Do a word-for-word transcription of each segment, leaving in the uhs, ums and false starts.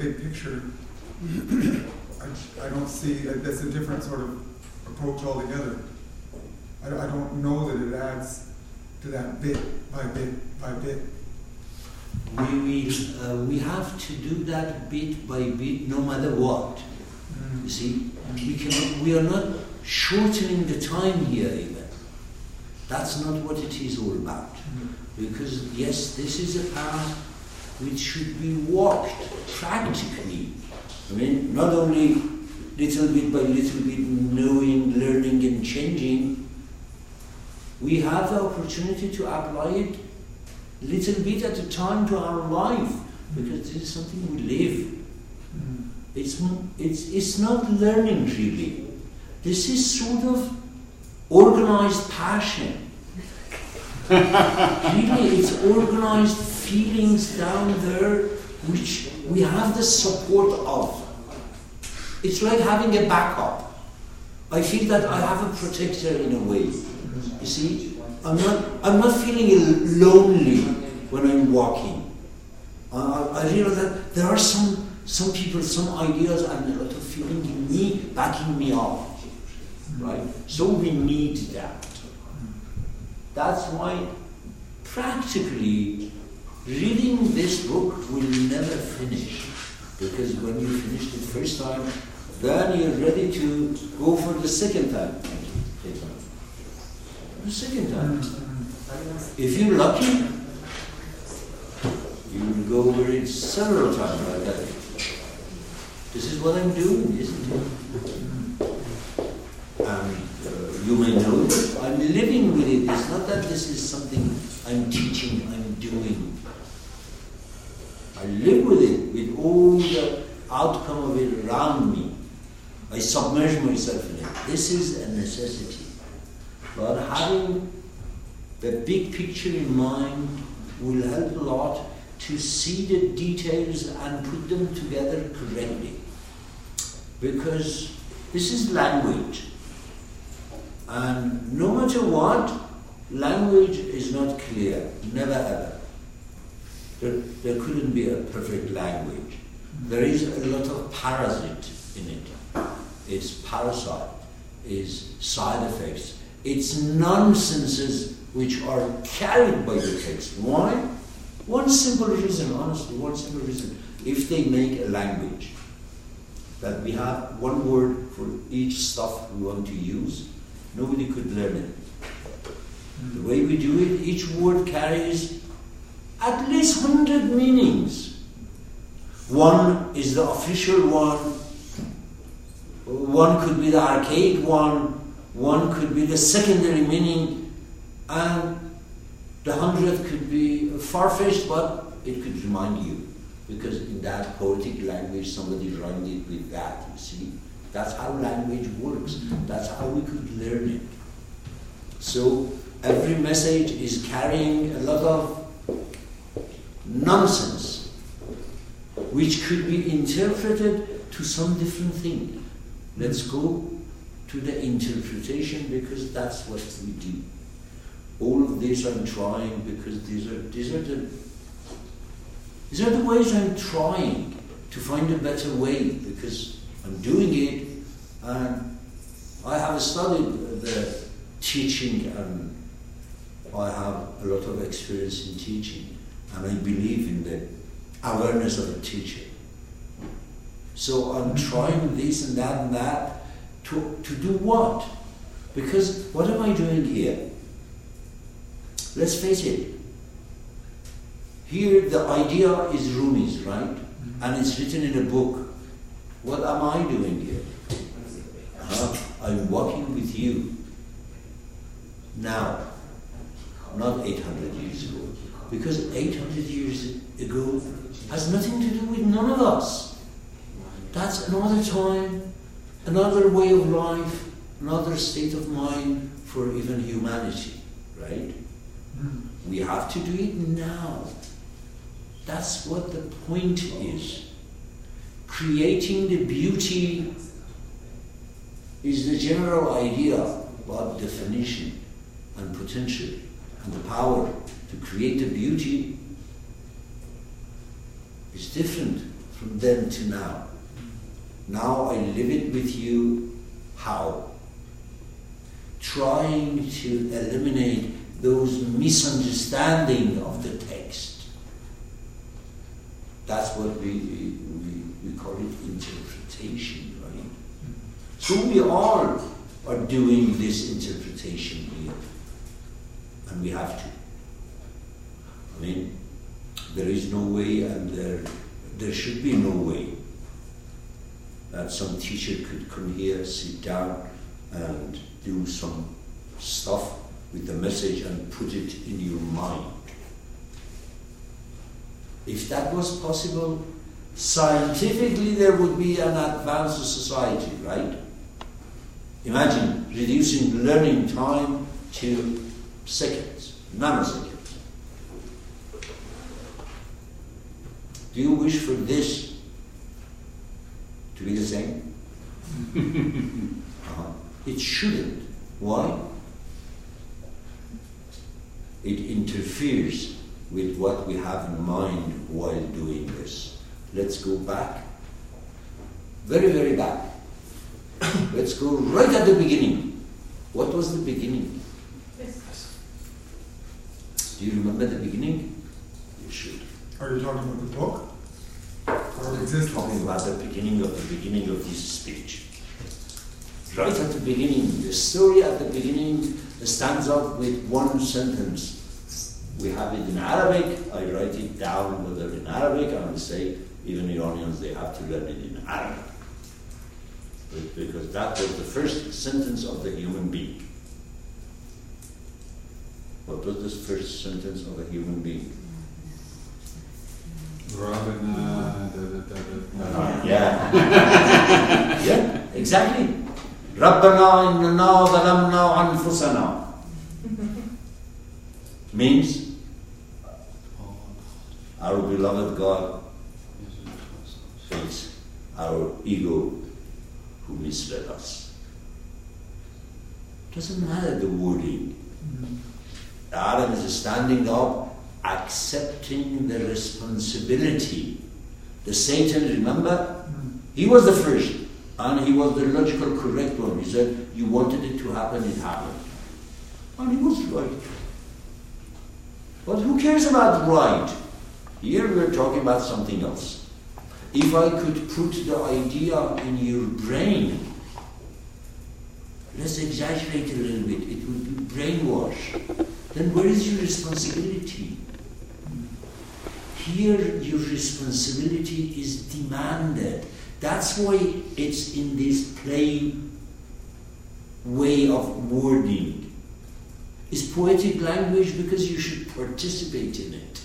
big picture, I, I don't see that. That's a different sort of approach altogether. I, I don't know that it adds to that bit by bit by bit. We will, uh, we have to do that bit by bit, no matter what. Mm. You see, we cannot, we are not shortening the time here even. That's not what it is all about. Mm. Because yes, this is a path which should be walked practically. I mean, not only little bit by little bit, knowing, learning and changing. We have the opportunity to apply it little bit at a time to our life, because this is something we live. Mm. It's, it's, it's not learning really. This is sort of organized passion. Really, it's organized feelings down there which we have the support of. It's like having a backup. I feel that I have a protector in a way. You see? I'm not, I'm not feeling lonely when I'm walking. Uh, I realize that there are some, some people, some ideas and a lot of feeling in me backing me up. Right? So we need that. That's why practically reading this book will never finish. Because when you finish the first time, then you're ready to go for the second time. The second time. If you're lucky, you will go over it several times like that. This is what I'm doing, isn't it? And uh, you may know that I'm living with it. It's not that this is something I'm teaching, I'm doing. I live with it, with all the outcome of it around me. I submerge myself in it. This is a necessity. But having the big picture in mind will help a lot to see the details and put them together correctly. Because this is language. And no matter what, language is not clear, never ever. There, there couldn't be a perfect language. There is a lot of parasite in it. It's parasite, it's side effects, it's nonsenses which are carried by the text. Why? One simple reason, honestly, one simple reason. If they make a language that we have one word for each stuff we want to use, nobody could learn it. The way we do it, each word carries at least one hundred meanings. One is the official one, one could be the archaic one, one could be the secondary meaning, and the hundredth could be far-fetched, but it could remind you. Because in that poetic language, somebody rhymed it with that, you see. That's how language works. That's how we could learn it. So every message is carrying a lot of nonsense, which could be interpreted to some different thing. Let's go to the interpretation, because that's what we do. All of this I'm trying because these are these are the these are the ways I'm trying to find a better way, because I'm doing it and I have studied the teaching and I have a lot of experience in teaching, and I believe in the awareness of a teacher. So I'm trying this and that and that to, to do what? Because what am I doing here? Let's face it. Here the idea is Rumi's, right? Mm-hmm. And it's written in a book. What am I doing here? Uh, I'm walking with you now, not eight hundred years ago. Because eight hundred years ago has nothing to do with none of us. That's another time, another way of life, another state of mind for even humanity, right? Mm. We have to do it now. That's what the point is. Creating the beauty is the general idea, but definition and potential and the power to create the beauty is different from then to now. Now I live it with you. How? Trying to eliminate those misunderstandings of the text. That's what we, we, we call it interpretation, right? So we all are doing this interpretation here. And we have to. I mean, there is no way, and there, there should be no way that some teacher could come here, sit down, and do some stuff with the message and put it in your mind. If that was possible, scientifically there would be an advanced society, right? Imagine reducing learning time to seconds, nanoseconds. Do you wish for this to be the same? uh-huh. It shouldn't. Why? It interferes with what we have in mind while doing this. Let's go back. Very, very back. Let's go right at the beginning. What was the beginning? Yes. Do you remember the beginning? You should. Are you talking about the book? Or I'm existence? talking about the beginning of the beginning of this speech. Right at the beginning, the story at the beginning stands up with one sentence. We have it in Arabic. I write it down whether in Arabic, and I say even Iranians, they have to learn it in Arabic. But because that was the first sentence of the human being. What was the first sentence of a human being? Rabbana, da, da, da, da. Yeah. Yeah, exactly. رَبَّنَا إِنَّنَا ظَلَمْنَا أَنفُسَنَا means our beloved God is our ego who misled us. Doesn't matter the wording. Adam is standing up, accepting the responsibility. The Satan, remember? He was the first, and he was the logical correct one. He said, you wanted it to happen, it happened. And he was right. But who cares about right? Here we're talking about something else. If I could put the idea in your brain, let's exaggerate a little bit, it would be brainwash. Then where is your responsibility? Here your responsibility is demanded. That's why it's in this plain way of wording. It's poetic language because you should participate in it.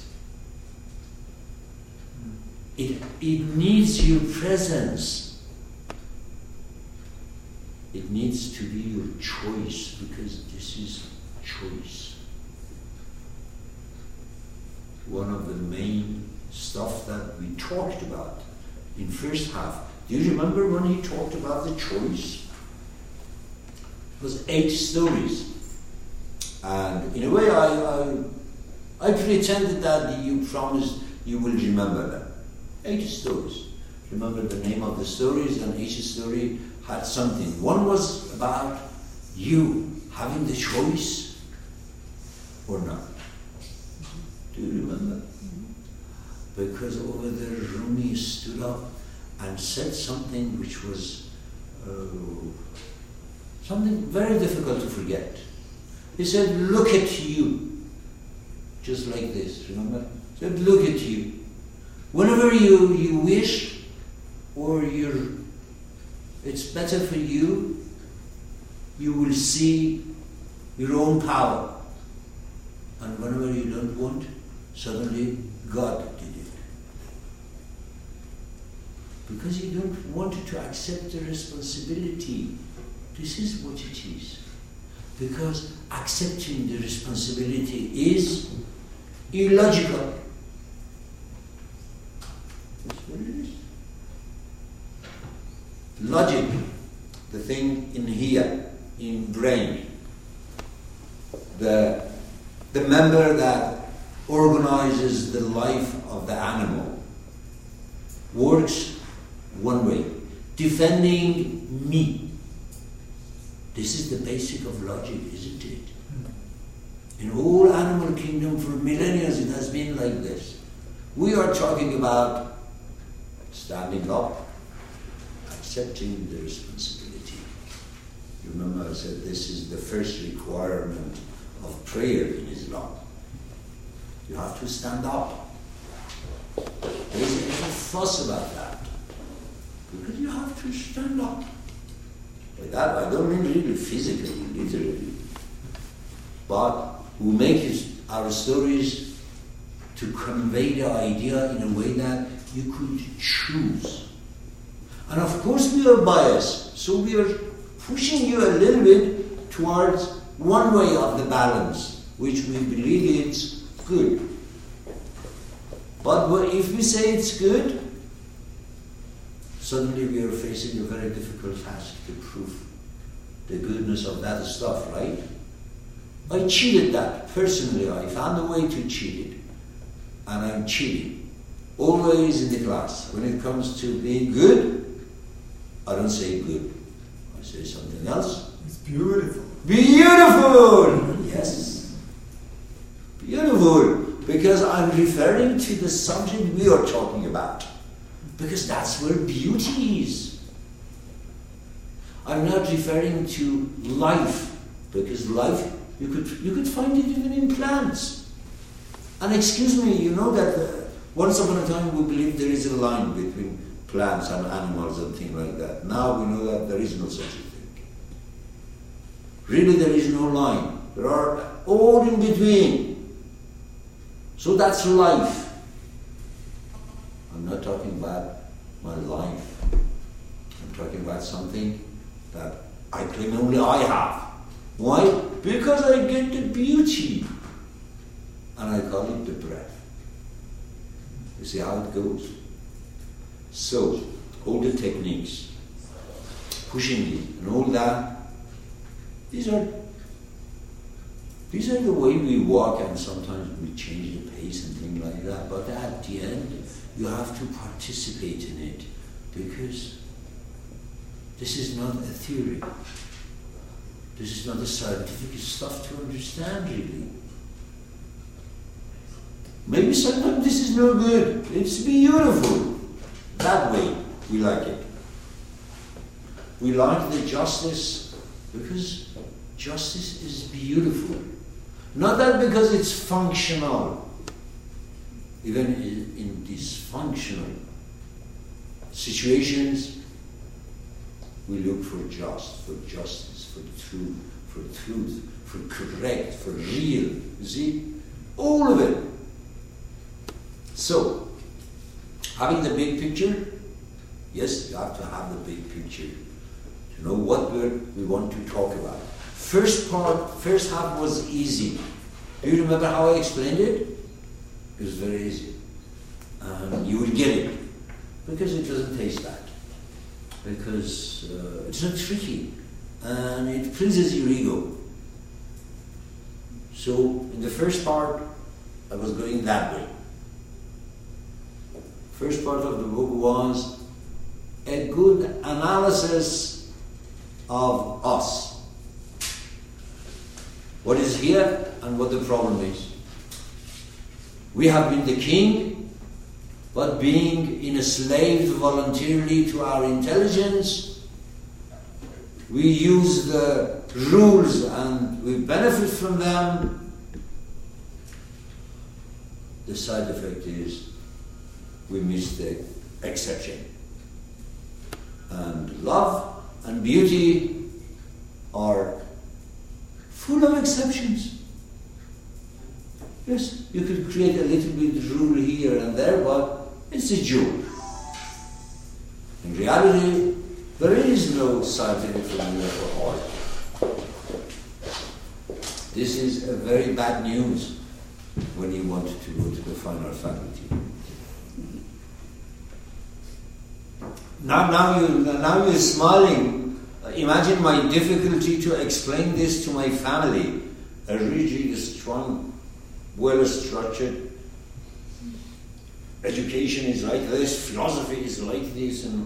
It, it needs your presence. It needs to be your choice because this is choice. One of the main stuff that we talked about in first half. Do you remember when he talked about the choice? It was eight stories. And in a way, I, I, I pretended that you promised you will remember them. Eight stories. Remember the name of the stories, and each story had something. One was about you having the choice or not. Do you remember? Because over there, Rumi stood up and said something which was uh, something very difficult to forget. He said, look at you. Just like this, remember? He said, look at you. Whenever you, you wish or you're, it's better for you, you will see your own power. And whenever you don't want, suddenly God did it. Because you don't want to accept the responsibility. This is what it is. Because accepting the responsibility is illogical. That's what it is. Logic, the thing in here, in brain, the, the member that organizes the life of the animal. works one way. Defending me. This is the basic of logic, isn't it? In all animal kingdom for millennia it has been like this. We are talking about standing up, accepting the responsibility. You remember I said this is the first requirement of prayer in Islam. You have to stand up. There is a little fuss about that. Because you have to stand up. By that I don't mean really physically, literally. But we make it, our stories to convey the idea in a way that you could choose. And of course we are biased, so we are pushing you a little bit towards one way of the balance, which we believe it's good. But if we say it's good, suddenly we are facing a very difficult task to prove the goodness of that stuff, right? I cheated that, personally. I found a way to cheat it. And I'm cheating. Always in the class. When it comes to being good, I don't say good. I say something else. It's beautiful. Beautiful! Yes. Beautiful. Because I'm referring to the subject we are talking about. Because that's where beauty is. I'm not referring to life. Because life, you could you could find it even in plants. And excuse me, you know that uh, once upon a time we believed there is a line between plants and animals and things like that. Now we know that there is no such a thing. Really there is no line. There are all in between. So that's life. I'm not talking about my life. I'm talking about something that I claim only I have. Why? Because I get the beauty. And I call it the breath. You see how it goes? So, all the techniques, pushing it and all that, these are these are the way we walk, and sometimes we change the pace and things like that, but at the end you have to participate in it, because this is not a theory. This is not a scientific stuff to understand, really. Maybe sometimes this is no good. It's beautiful. That way, we like it. We like the justice because justice is beautiful. Not that because it's functional. Even in, in dysfunctional situations, we look for just, for justice, for truth, for truth, for correct, for real. You see? All of it. So, having the big picture, yes, you have to have the big picture to know what we're, we want to talk about. First part, first half was easy. Do you remember how I explained it? It was very easy. Um, you will get it. Because it doesn't taste bad. Because uh, it's not tricky. And it pleases your ego. So, in the first part, I was going that way. First part of the book was a good analysis of us. What is here and what the problem is. We have been the king, but being enslaved voluntarily to our intelligence, we use the rules and we benefit from them. The side effect is we miss the exception. And love and beauty are full of exceptions. Yes, you could create a little bit of rule here and there, but it's a joke. In reality, there is no scientific formula for art. This is a very bad news when you want to go to the fine art faculty. Now, now you, now you're smiling. Imagine my difficulty to explain this to my family. A rigid, strong, well-structured education is like this, philosophy is like this, and